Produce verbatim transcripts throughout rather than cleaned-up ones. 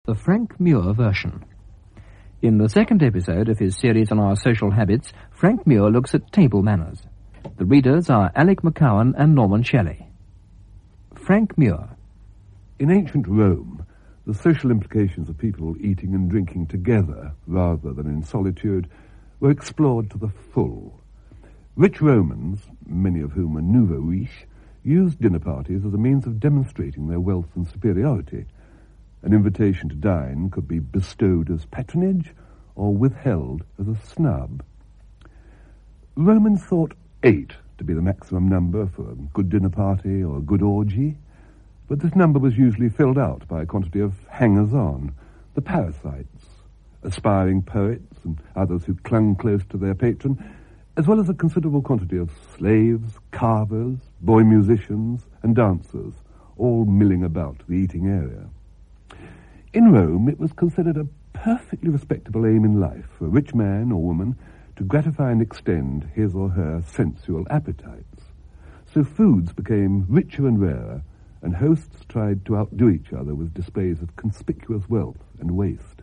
The Frank Muir version. In the second episode of his series on our social habits, Frank Muir looks at table manners. The readers are Alec McCowan and Norman Shelley. Frank Muir. In ancient Rome, the social implications of people eating and drinking together, rather than in solitude, were explored to the full. Rich Romans, many of whom were nouveau riche, used dinner parties as a means of demonstrating their wealth and superiority. An invitation to dine could be bestowed as patronage or withheld as a snub. Romans thought eight to be the maximum number for a good dinner party or a good orgy, but this number was usually filled out by a quantity of hangers-on, the parasites, aspiring poets and others who clung close to their patron, as well as a considerable quantity of slaves, carvers, boy musicians, and dancers, all milling about the eating area. In Rome, it was considered a perfectly respectable aim in life for a rich man or woman to gratify and extend his or her sensual appetites. So foods became richer and rarer, and hosts tried to outdo each other with displays of conspicuous wealth and waste.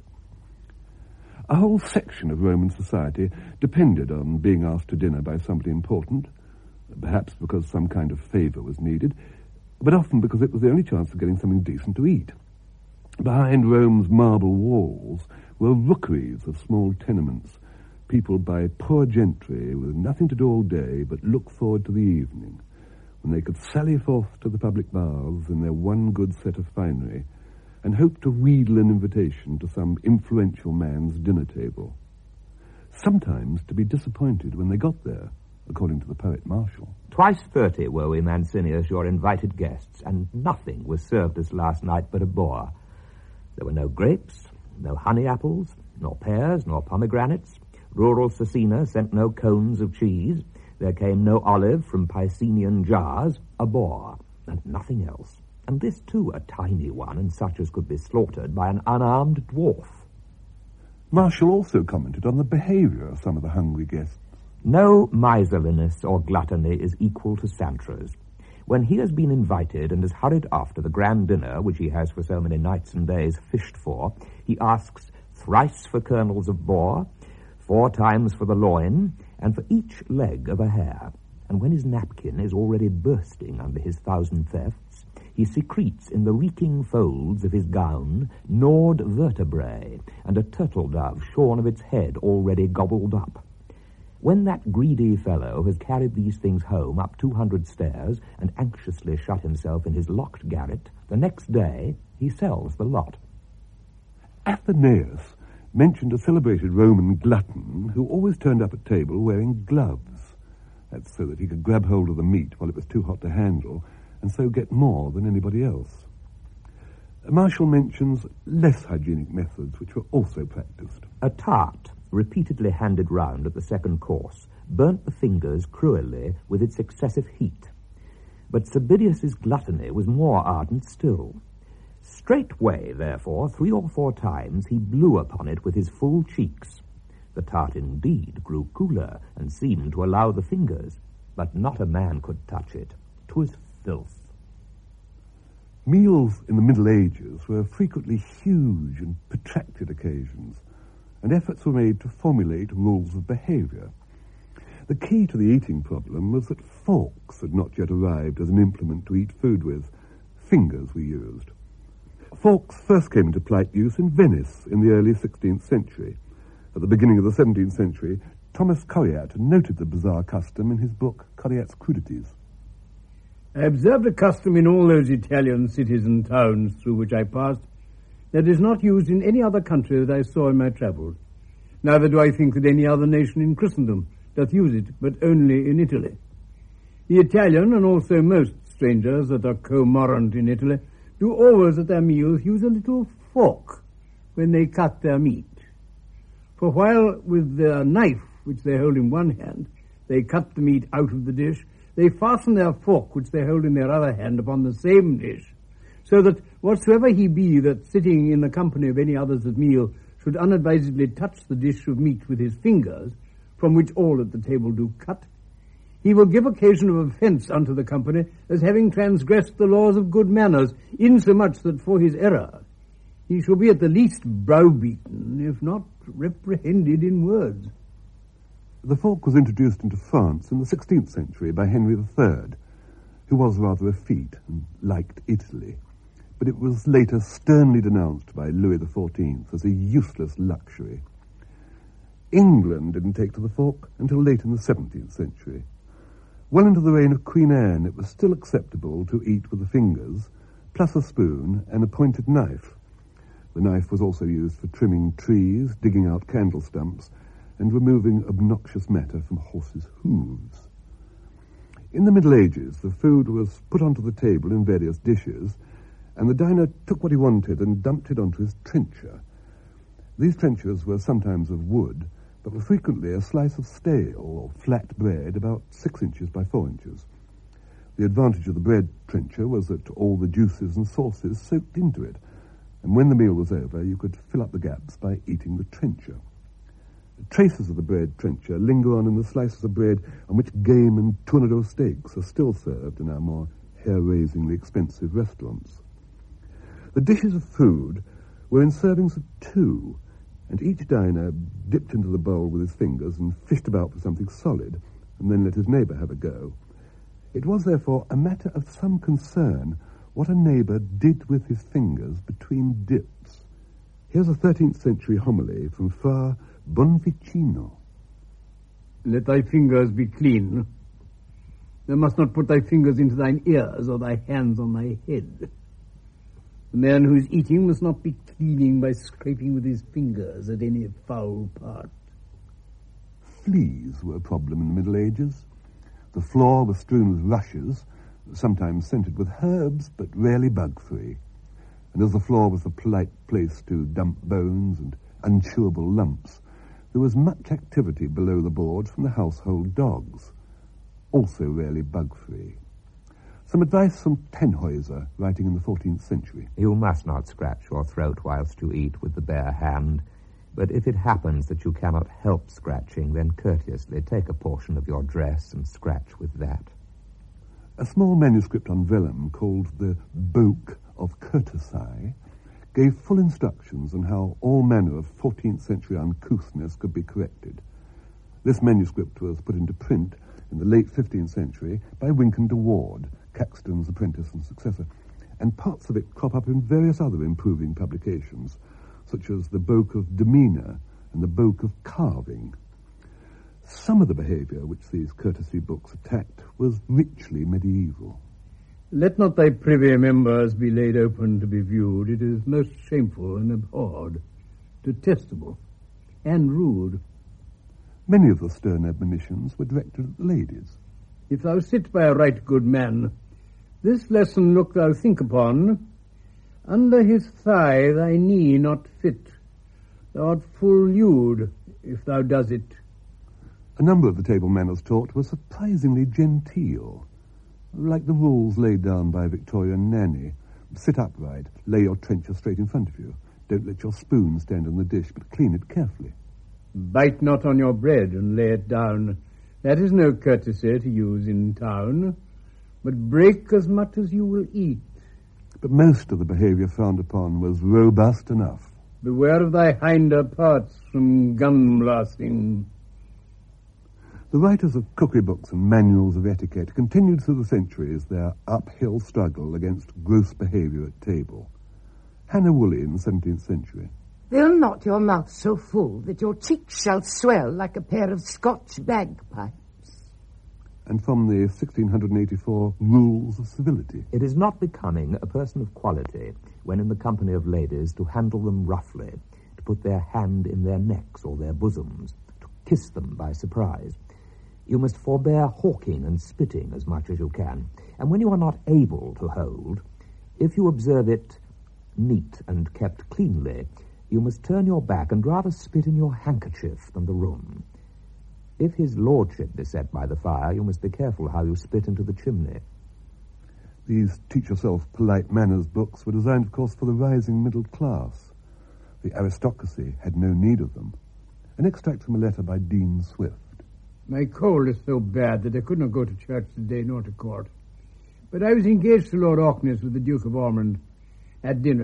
A whole section of Roman society depended on being asked to dinner by somebody important, perhaps because some kind of favour was needed, but often because it was the only chance of getting something decent to eat. Behind Rome's marble walls were rookeries of small tenements, peopled by poor gentry with nothing to do all day but look forward to the evening, when they could sally forth to the public baths in their one good set of finery, and hope to wheedle an invitation to some influential man's dinner table. Sometimes to be disappointed when they got there, according to the poet Martial. Twice thirty were we, Mancinius, your invited guests, and nothing was served us last night but a boar. There were no grapes, no honey apples, nor pears, nor pomegranates. Rural Cecina sent no cones of cheese. There came no olive from Pisenian jars, a boar, and nothing else. And this, too, a tiny one, and such as could be slaughtered by an unarmed dwarf. Martial also commented on the behaviour of some of the hungry guests. No miserliness or gluttony is equal to Santra's. When he has been invited and has hurried off to the grand dinner, which he has for so many nights and days fished for, he asks thrice for kernels of boar, four times for the loin, and for each leg of a hare. And when his napkin is already bursting under his thousand thefts, he secretes in the reeking folds of his gown gnawed vertebrae and a turtle dove shorn of its head already gobbled up. When that greedy fellow has carried these things home up two hundred stairs and anxiously shut himself in his locked garret, the next day he sells the lot. Athenaeus mentioned a celebrated Roman glutton who always turned up at table wearing gloves. That's so that he could grab hold of the meat while it was too hot to handle, and so get more than anybody else. Martial mentions less hygienic methods which were also practiced. A tart, repeatedly handed round at the second course, burnt the fingers cruelly with its excessive heat. But Sabinius's gluttony was more ardent still. Straightway, therefore, three or four times he blew upon it with his full cheeks. The tart indeed grew cooler and seemed to allow the fingers, but not a man could touch it. 'Twas filth. Meals in the Middle Ages were frequently huge and protracted occasions, and efforts were made to formulate rules of behaviour. The key to the eating problem was that forks had not yet arrived as an implement to eat food with. Fingers were used. Forks first came into polite use in Venice in the early sixteenth century. At the beginning of the seventeenth century, Thomas Coriat noted the bizarre custom in his book Coriat's Crudities. I observed a custom in all those Italian cities and towns through which I passed that is not used in any other country that I saw in my travels. Neither do I think that any other nation in Christendom doth use it, but only in Italy. The Italian, and also most strangers that are co-morant in Italy, do always at their meals use a little fork when they cut their meat. For while with their knife, which they hold in one hand, they cut the meat out of the dish, they fasten their fork, which they hold in their other hand, upon the same dish, so that whatsoever he be that sitting in the company of any others at meal should unadvisedly touch the dish of meat with his fingers, from which all at the table do cut, he will give occasion of offence unto the company as having transgressed the laws of good manners, insomuch that for his error He shall be at the least browbeaten, if not reprehended in words. The fork was introduced into France in the sixteenth century by Henry the Third, who was rather effete and liked Italy, but it was later sternly denounced by Louis the Fourteenth as a useless luxury. England didn't take to the fork until late in the seventeenth century. Well into the reign of Queen Anne, it was still acceptable to eat with the fingers, plus a spoon and a pointed knife. The knife was also used for trimming trees, digging out candle stumps, and removing obnoxious matter from horses' hooves. In the Middle Ages, the food was put onto the table in various dishes, and the diner took what he wanted and dumped it onto his trencher. These trenchers were sometimes of wood, but were frequently a slice of stale or flat bread about six inches by four inches. The advantage of the bread trencher was that all the juices and sauces soaked into it, and when the meal was over, you could fill up the gaps by eating the trencher. Traces of the bread trencher linger on in the slices of bread on which game and tournedos steaks are still served in our more hair-raisingly expensive restaurants. The dishes of food were in servings of two, and each diner dipped into the bowl with his fingers and fished about for something solid, and then let his neighbour have a go. It was, therefore, a matter of some concern what a neighbour did with his fingers between dips. Here's a thirteenth century homily from Fra Bonvicino. Let thy fingers be clean. Thou must not put thy fingers into thine ears or thy hands on thy head. The man who is eating must not be cleaning by scraping with his fingers at any foul part. Fleas were a problem in the Middle Ages. The floor was strewn with rushes, sometimes scented with herbs, but rarely bug-free. And as the floor was a polite place to dump bones and unchewable lumps, there was much activity below the board from the household dogs, also rarely bug-free. Some advice from Tannhäuser, writing in the fourteenth century. You must not scratch your throat whilst you eat with the bare hand, but if it happens that you cannot help scratching, then courteously take a portion of your dress and scratch with that. A small manuscript on vellum called the Boke of Courtesy gave full instructions on how all manner of fourteenth century uncouthness could be corrected. This manuscript was put into print in the late fifteenth century by Wynkyn de Worde, Caxton's apprentice and successor, and parts of it crop up in various other improving publications, such as the Boke of Demeanour and the Boke of Carving. Some of the behaviour which these courtesy books attacked was richly medieval. Let not thy privy members be laid open to be viewed. It is most shameful and abhorred, detestable, and rude. Many of the stern admonitions were directed at the ladies. If thou sit by a right good man, this lesson look thou think upon. Under his thigh thy knee not fit. Thou art full lewd, if thou does it. A number of the table manners taught were surprisingly genteel, like the rules laid down by Victorian Nanny. Sit upright, lay your trencher straight in front of you. Don't let your spoon stand on the dish, but clean it carefully. Bite not on your bread and lay it down. That is no courtesy to use in town. But break as much as you will eat. But most of the behaviour frowned upon was robust enough. Beware of thy hinder parts from gun blasting. The writers of cookery books and manuals of etiquette continued through the centuries their uphill struggle against gross behaviour at table. Hannah Woolley in the seventeenth century. Fill not your mouth so full that your cheeks shall swell like a pair of Scotch bagpipes. And from the sixteen eighty-four Rules of Civility. It is not becoming a person of quality, when in the company of ladies, to handle them roughly, to put their hand in their necks or their bosoms, to kiss them by surprise. You must forbear hawking and spitting as much as you can, and when you are not able to hold, if you observe it neat and kept cleanly, you must turn your back and rather spit in your handkerchief than the room. If his lordship be set by the fire, you must be careful how you spit into the chimney. These teach-yourself polite manners books were designed, of course, for the rising middle class. The aristocracy had no need of them. An extract from a letter by Dean Swift. My cold is so bad that I could not go to church today nor to court. But I was engaged to Lord Orkneys with the Duke of Ormond at dinner,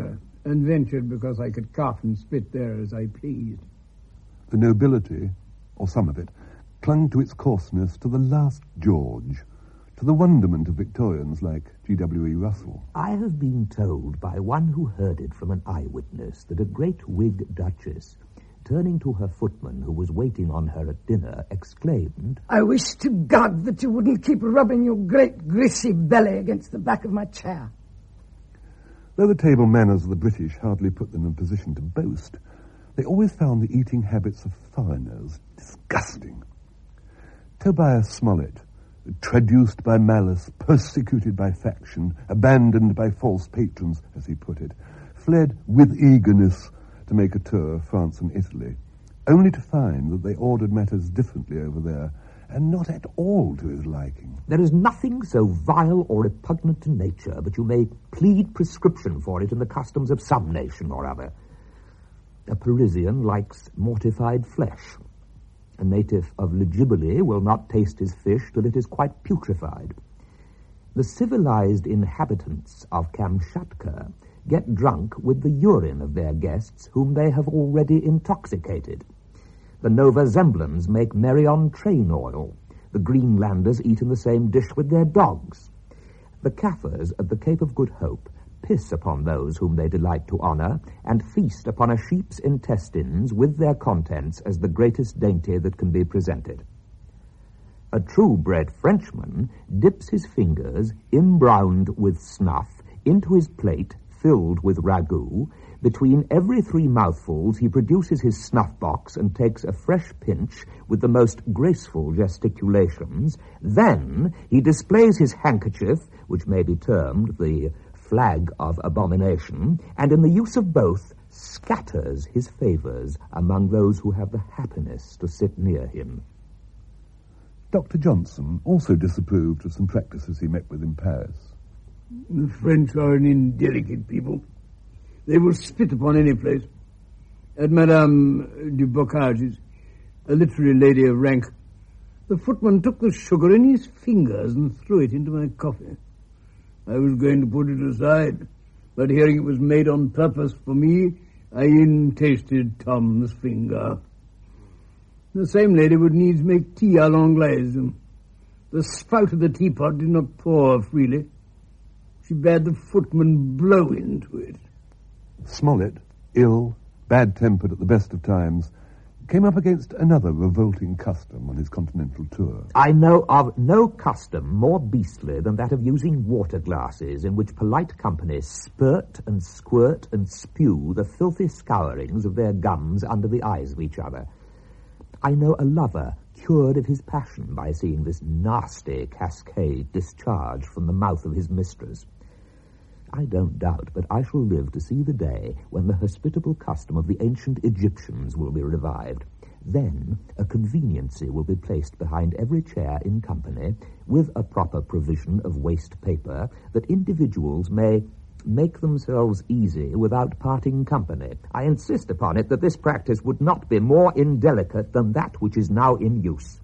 and ventured because I could cough and spit there as I pleased. The nobility, or some of it, clung to its coarseness to the last George, to the wonderment of Victorians like G W E Russell. I have been told by one who heard it from an eyewitness that a great Whig duchess, turning to her footman who was waiting on her at dinner, exclaimed, "I wish to God that you wouldn't keep rubbing your great greasy belly against the back of my chair." Though the table manners of the British hardly put them in a position to boast, they always found the eating habits of foreigners disgusting. Tobias Smollett, traduced by malice, persecuted by faction, abandoned by false patrons, as he put it, fled with eagerness to make a tour of France and Italy, only to find that they ordered matters differently over there, and not at all to his liking. "There is nothing so vile or repugnant to nature, but you may plead prescription for it in the customs of some nation or other. A Parisian likes mortified flesh. A native of Legiboli will not taste his fish till it is quite putrefied. The civilized inhabitants of Kamchatka get drunk with the urine of their guests whom they have already intoxicated. The Nova Zemblans make merry on train oil. The Greenlanders eat in the same dish with their dogs. The Kaffirs at the Cape of Good Hope piss upon those whom they delight to honor, and feast upon a sheep's intestines with their contents as the greatest dainty that can be presented. A true-bred Frenchman dips his fingers, imbrowned with snuff, into his plate filled with ragout. Between every three mouthfuls he produces his snuff-box and takes a fresh pinch with the most graceful gesticulations. Then he displays his handkerchief, which may be termed the flag of abomination, and in the use of both scatters his favours among those who have the happiness to sit near him." Doctor Johnson also disapproved of some practices he met with in Paris. "The French are an indelicate people. They will spit upon any place. At Madame du Bocage's, a literary lady of rank, the footman took the sugar in his fingers and threw it into my coffee. I was going to put it aside, but hearing it was made on purpose for me, I in-tasted Tom's finger. The same lady would needs make tea à l'anglaise. The spout of the teapot did not pour freely. She bade the footman blow into it." Smollett, ill, bad-tempered at the best of times, came up against another revolting custom on his continental tour. "I know of no custom more beastly than that of using water glasses in which polite companies spurt and squirt and spew the filthy scourings of their gums under the eyes of each other. I know a lover cured of his passion by seeing this nasty cascade discharged from the mouth of his mistress. I don't doubt but I shall live to see the day when the hospitable custom of the ancient Egyptians will be revived. Then a conveniency will be placed behind every chair in company, with a proper provision of waste paper, that individuals may make themselves easy without parting company. I insist upon it that this practice would not be more indelicate than that which is now in use."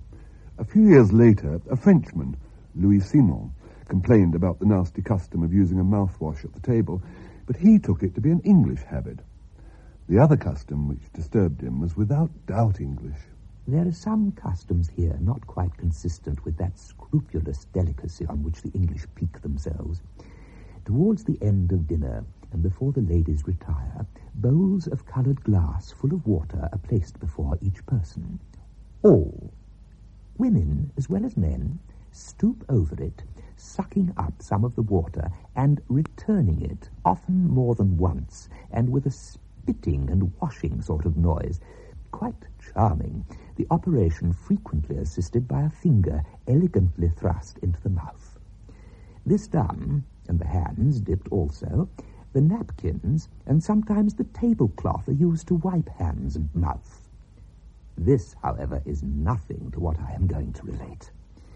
A few years later, a Frenchman, Louis Simon, complained about the nasty custom of using a mouthwash at the table, but he took it to be an English habit. The other custom which disturbed him was without doubt English. "There are some customs here not quite consistent with that scrupulous delicacy on which the English pique themselves. Towards the end of dinner, and before the ladies retire, bowls of coloured glass full of water are placed before each person. All, women as well as men, stoop over it, sucking up some of the water and returning it, often more than once, and with a spitting and washing sort of noise. Quite charming, the operation frequently assisted by a finger elegantly thrust into the mouth. This done, and the hands dipped also, the napkins and sometimes the tablecloth are used to wipe hands and mouth. This, however, is nothing to what I am going to relate.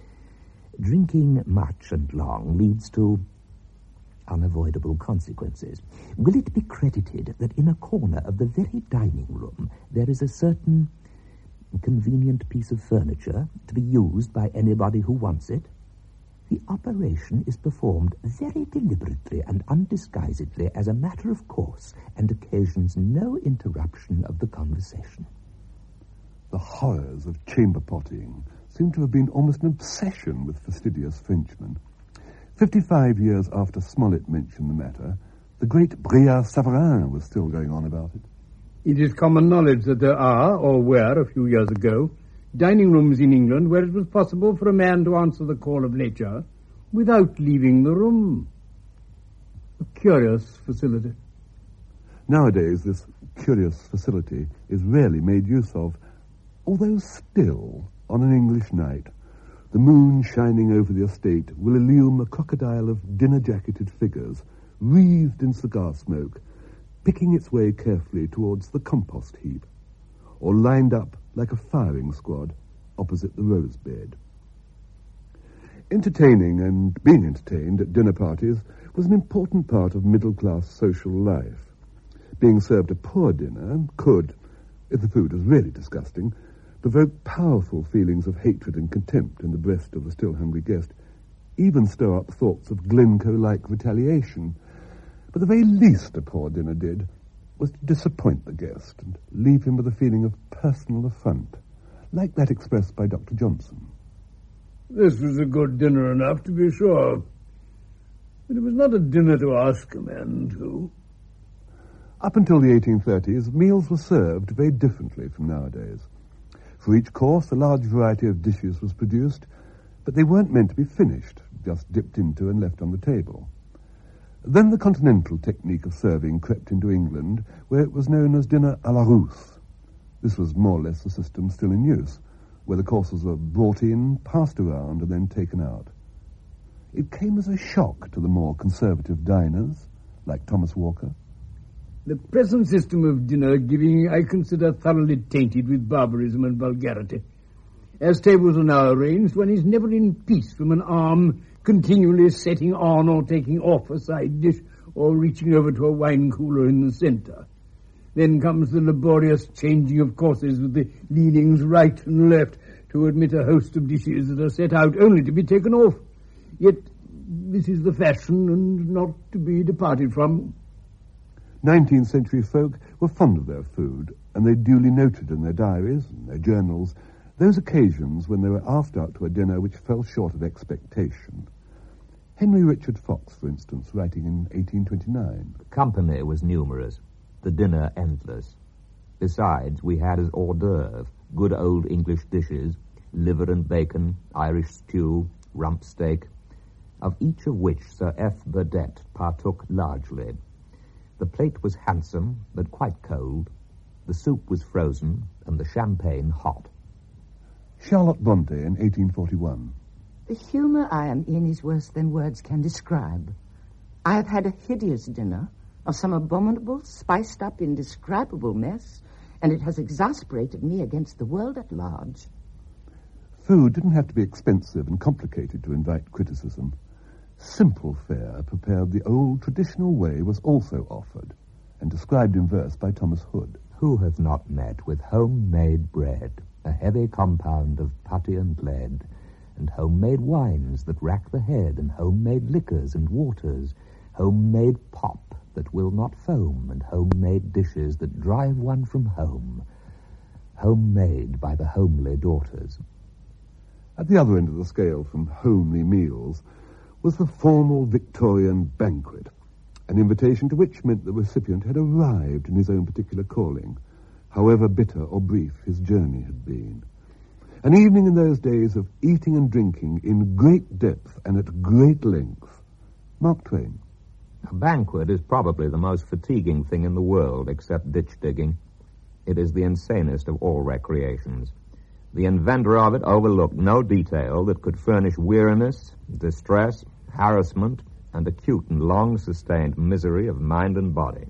Drinking much and long leads to unavoidable consequences. Will it be credited that in a corner of the very dining room there is a certain convenient piece of furniture to be used by anybody who wants it? The operation is performed very deliberately and undisguisedly as a matter of course and occasions no interruption of the conversation. The horrors of chamber pottying seem to have been almost an obsession with fastidious Frenchmen. Fifty-five years after Smollett mentioned the matter, the great Brillat Savarin was still going on about it. It is common knowledge that there are, or were a few years ago, dining rooms in England where it was possible for a man to answer the call of nature without leaving the room. A curious facility. Nowadays, this curious facility is rarely made use of, although still, on an English night, the moon shining over the estate will illume a crocodile of dinner-jacketed figures, wreathed in cigar smoke, picking its way carefully towards the compost heap, or lined up like a firing squad opposite the rose bed. Entertaining and being entertained at dinner parties was an important part of middle-class social life. Being served a poor dinner could, if the food was really disgusting, provoke powerful feelings of hatred and contempt in the breast of the still hungry guest, even stir up thoughts of Glencoe-like retaliation. But the very least a poor dinner did was to disappoint the guest and leave him with a feeling of personal affront, like that expressed by Doctor Johnson. This was a good dinner enough, to be sure. But it was not a dinner to ask a man to. Up until the eighteen thirties, meals were served very differently from nowadays. For each course, a large variety of dishes was produced, but they weren't meant to be finished, just dipped into and left on the table. Then the continental technique of serving crept into England, where it was known as dinner à la Russe. This was more or less the system still in use, where the courses were brought in, passed around, and then taken out. It came as a shock to the more conservative diners, like Thomas Walker. The present system of dinner giving I consider thoroughly tainted with barbarism and vulgarity. As tables are now arranged, one is never in peace from an arm continually setting on or taking off a side dish or reaching over to a wine cooler in the centre. Then comes the laborious changing of courses with the leanings right and left to admit a host of dishes that are set out only to be taken off. Yet this is the fashion and not to be departed from. Nineteenth century folk were fond of their food, and they duly noted in their diaries and their journals those occasions when they were asked out to a dinner which fell short of expectation. Henry Richard Fox, for instance, writing in eighteen twenty-nine. The company was numerous, the dinner endless. Besides, we had as hors d'oeuvre good old English dishes, liver and bacon, Irish stew, rump steak, of each of which Sir F. Burdett partook largely. The plate was handsome, but quite cold. The soup was frozen, and the champagne hot. Charlotte Bronte in eighteen forty-one. The humour I am in is worse than words can describe. I have had a hideous dinner of some abominable, spiced-up, indescribable mess, and it has exasperated me against the world at large. Food didn't have to be expensive and complicated to invite criticism. Simple fare prepared the old traditional way was also offered, and described in verse by Thomas Hood. Who hath not met with homemade bread, a heavy compound of putty and lead, and homemade wines that rack the head, and homemade liquors and waters, homemade pop that will not foam, and homemade dishes that drive one from home, homemade by the homely daughters. At the other end of the scale from homely meals was the formal Victorian banquet, an invitation to which meant the recipient had arrived in his own particular calling, however bitter or brief his journey had been. An evening in those days of eating and drinking in great depth and at great length. Mark Twain. A banquet is probably the most fatiguing thing in the world, except ditch digging. It is the insanest of all recreations. The inventor of it overlooked no detail that could furnish weariness, distress, harassment, and acute and long-sustained misery of mind and body.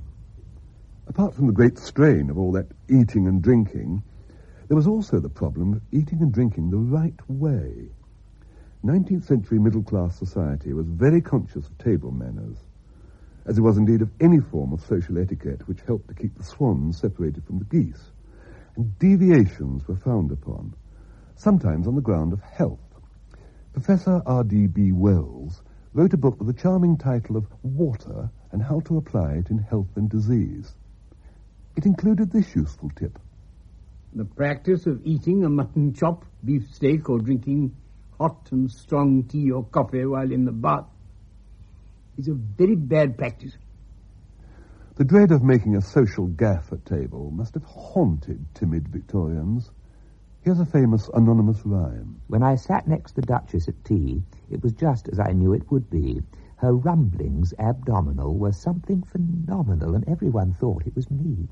Apart from the great strain of all that eating and drinking, there was also the problem of eating and drinking the right way. nineteenth century middle-class society was very conscious of table manners, as it was indeed of any form of social etiquette which helped to keep the swans separated from the geese, and deviations were frowned upon, sometimes on the ground of health. Professor R D B Wells wrote a book with the charming title of Water and How to Apply It in Health and Disease. It included this useful tip. The practice of eating a mutton chop, beef steak, or drinking hot and strong tea or coffee while in the bath is a very bad practice. The dread of making a social gaffe at table must have haunted timid Victorians. Here's a famous anonymous rhyme. When I sat next the Duchess at tea, it was just as I knew it would be. Her rumblings abdominal were something phenomenal, and everyone thought it was me.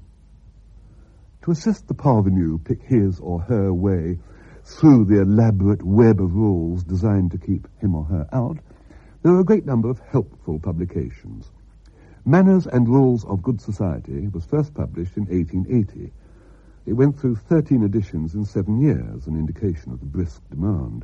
To assist the parvenu pick his or her way through the elaborate web of rules designed to keep him or her out, there are a great number of helpful publications. Manners and Rules of Good Society was first published in eighteen eighty. It went through thirteen editions in seven years, an indication of the brisk demand.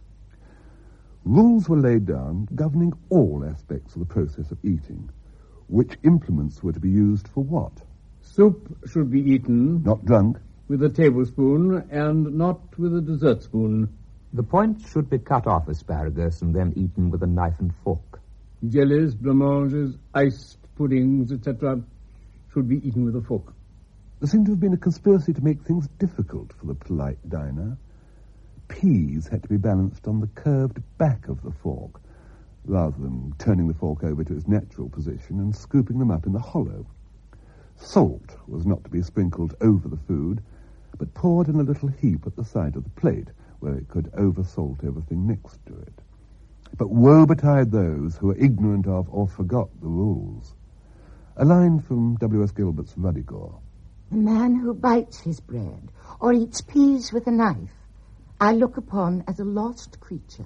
Rules were laid down governing all aspects of the process of eating. Which implements were to be used for what? Soup should be eaten... Not drunk. ...with a tablespoon and not with a dessert spoon. The points should be cut off asparagus and then eaten with a knife and fork. Jellies, blancmanges, iced puddings, et cetera should be eaten with a fork. There seemed to have been a conspiracy to make things difficult for the polite diner. Peas had to be balanced on the curved back of the fork, rather than turning the fork over to its natural position and scooping them up in the hollow. Salt was not to be sprinkled over the food, but poured in a little heap at the side of the plate, where it could oversalt everything next to it. But woe betide those who were ignorant of or forgot the rules. A line from W S Gilbert's Ruddigore. The man who bites his bread or eats peas with a knife, I look upon as a lost creature.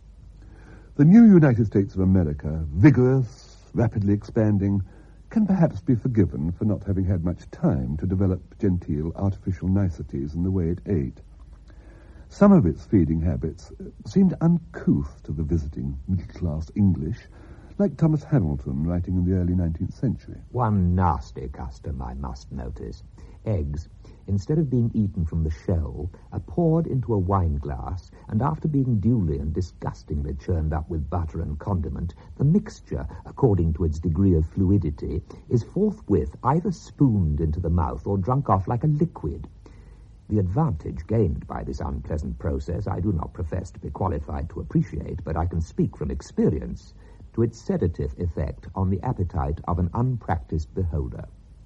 The new United States of America, vigorous, rapidly expanding, can perhaps be forgiven for not having had much time to develop genteel artificial niceties in the way it ate. Some of its feeding habits seemed uncouth to the visiting middle-class English, like Thomas Hamilton writing in the early nineteenth century. One nasty custom I must notice. Eggs, instead of being eaten from the shell, are poured into a wine glass, and after being duly and disgustingly churned up with butter and condiment, the mixture, according to its degree of fluidity, is forthwith either spooned into the mouth or drunk off like a liquid. The advantage gained by this unpleasant process I do not profess to be qualified to appreciate, but I can speak from experience to its sedative effect on the appetite of an unpracticed beholder.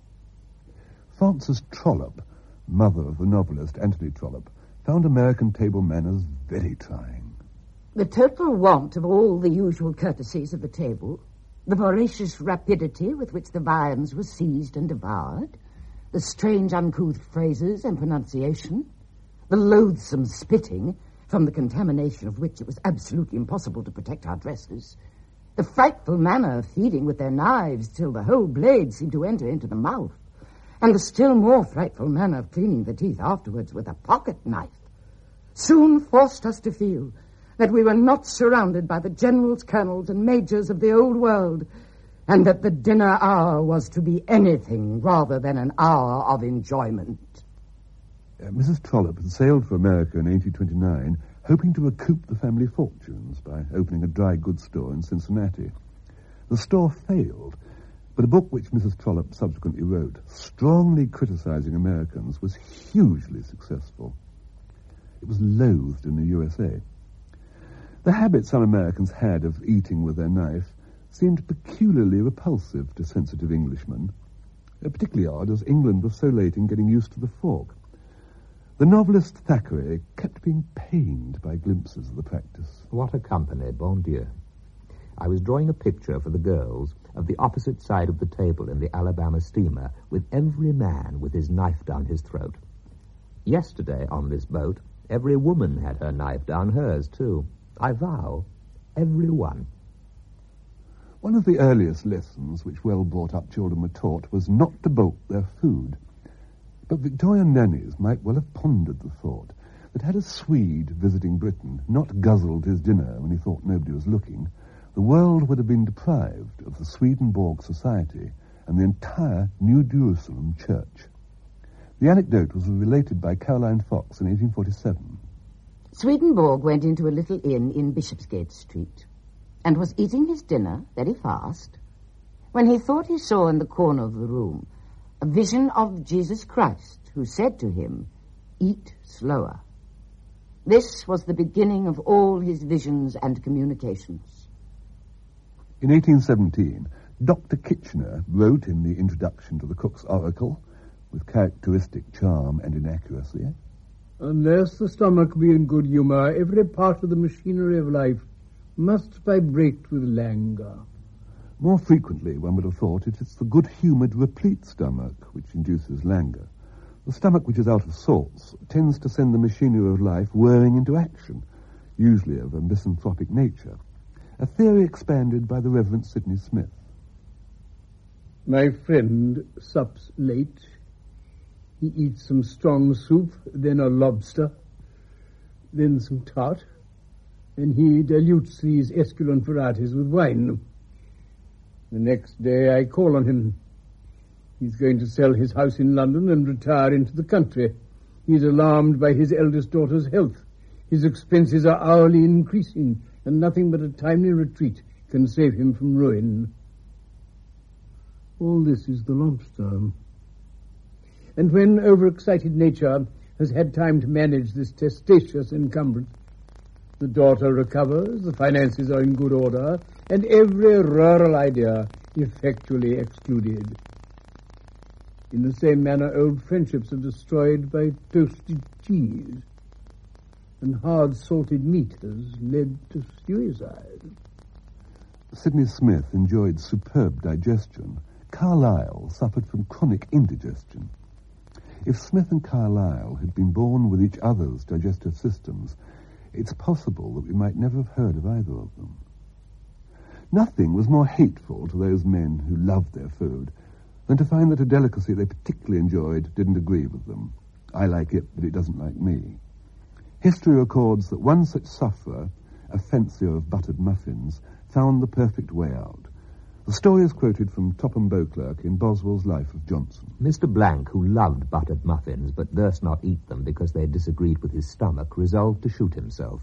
Frances Trollope, mother of the novelist Anthony Trollope, found American table manners very trying. The total want of all the usual courtesies of the table, the voracious rapidity with which the viands were seized and devoured, the strange uncouth phrases and pronunciation, the loathsome spitting, from the contamination of which it was absolutely impossible to protect our dresses, the frightful manner of feeding with their knives till the whole blade seemed to enter into the mouth, and the still more frightful manner of cleaning the teeth afterwards with a pocket knife, soon forced us to feel that we were not surrounded by the generals, colonels, and majors of the old world, and that the dinner hour was to be anything rather than an hour of enjoyment. Uh, Missus Trollope had sailed for America in eighteen twenty-nine, hoping to recoup the family fortunes by opening a dry goods store in Cincinnati. The store failed, but a book which Missus Trollope subsequently wrote, strongly criticizing Americans, was hugely successful. It was loathed in the U S A. The habit some Americans had of eating with their knife seemed peculiarly repulsive to sensitive Englishmen, uh, particularly odd as England was so late in getting used to the fork. The novelist Thackeray kept being pained by glimpses of the practice. What a company, bon Dieu. I was drawing a picture for the girls of the opposite side of the table in the Alabama steamer, with every man with his knife down his throat. Yesterday, on this boat, every woman had her knife down hers, too. I vow, every one. One of the earliest lessons which well-brought-up children were taught was not to bolt their food. But Victorian nannies might well have pondered the thought that had a Swede visiting Britain not guzzled his dinner when he thought nobody was looking, the world would have been deprived of the Swedenborg Society and the entire New Jerusalem Church. The anecdote was related by Caroline Fox in eighteen forty-seven. Swedenborg went into a little inn in Bishopsgate Street and was eating his dinner very fast when he thought he saw in the corner of the room a vision of Jesus Christ, who said to him, "Eat slower." This was the beginning of all his visions and communications. In eighteen seventeen, Doctor Kitchener wrote in the introduction to the Cook's Oracle, with characteristic charm and inaccuracy, "Unless the stomach be in good humour, every part of the machinery of life must vibrate with languor." More frequently, one would have thought it is the good-humoured, replete stomach which induces languor. The stomach which is out of sorts tends to send the machinery of life whirring into action, usually of a misanthropic nature, a theory expanded by the Reverend Sidney Smith. My friend sups late. He eats some strong soup, then a lobster, then some tart, and he dilutes these esculent varieties with wine. The next day I call on him. He's going to sell his house in London and retire into the country. He's alarmed by his eldest daughter's health. His expenses are hourly increasing, and nothing but a timely retreat can save him from ruin. All this is the lobster. And when overexcited nature has had time to manage this testaceous encumbrance, the daughter recovers, the finances are in good order, and every rural idea effectually excluded. In the same manner, old friendships are destroyed by toasted cheese, and hard salted meat has led to suicide. Sidney Smith enjoyed superb digestion. Carlyle suffered from chronic indigestion. If Smith and Carlyle had been born with each other's digestive systems, it's possible that we might never have heard of either of them. Nothing was more hateful to those men who loved their food than to find that a delicacy they particularly enjoyed didn't agree with them. I like it, but it doesn't like me. History records that one such sufferer, a fancier of buttered muffins, found the perfect way out. The story is quoted from Topham Beauclerk in Boswell's Life of Johnson. Mister Blank, who loved buttered muffins but durst not eat them because they disagreed with his stomach, resolved to shoot himself.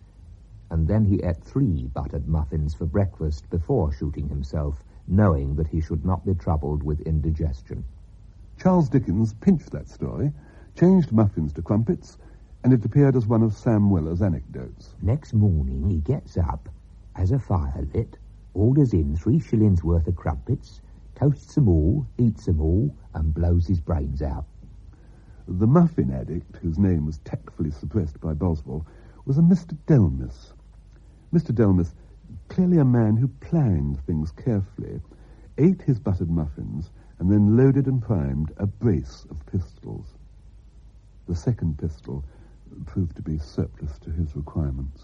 And then he ate three buttered muffins for breakfast before shooting himself, knowing that he should not be troubled with indigestion. Charles Dickens pinched that story, changed muffins to crumpets, and it appeared as one of Sam Weller's anecdotes. Next morning he gets up, has a fire lit, orders in three shillings worth of crumpets, toasts them all, eats them all, and blows his brains out. The muffin addict, whose name was tactfully suppressed by Boswell, was a Mister Delmas. Mister Delmas, clearly a man who planned things carefully, ate his buttered muffins, and then loaded and primed a brace of pistols. The second pistol proved to be surplus to his requirements.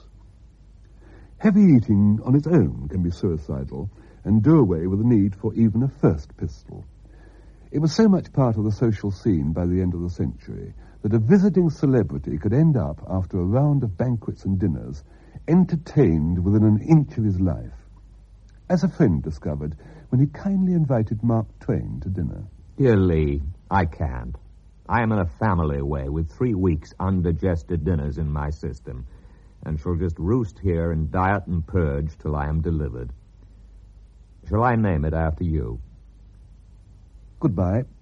Heavy eating on its own can be suicidal and do away with the need for even a first pistol. It was so much part of the social scene by the end of the century that a visiting celebrity could end up, after a round of banquets and dinners, entertained within an inch of his life, as a friend discovered when he kindly invited Mark Twain to dinner. Dear Lee, I can't. I am in a family way with three weeks' undigested dinners in my system, and shall just roost here and diet and purge till I am delivered. Shall I name it after you? Goodbye.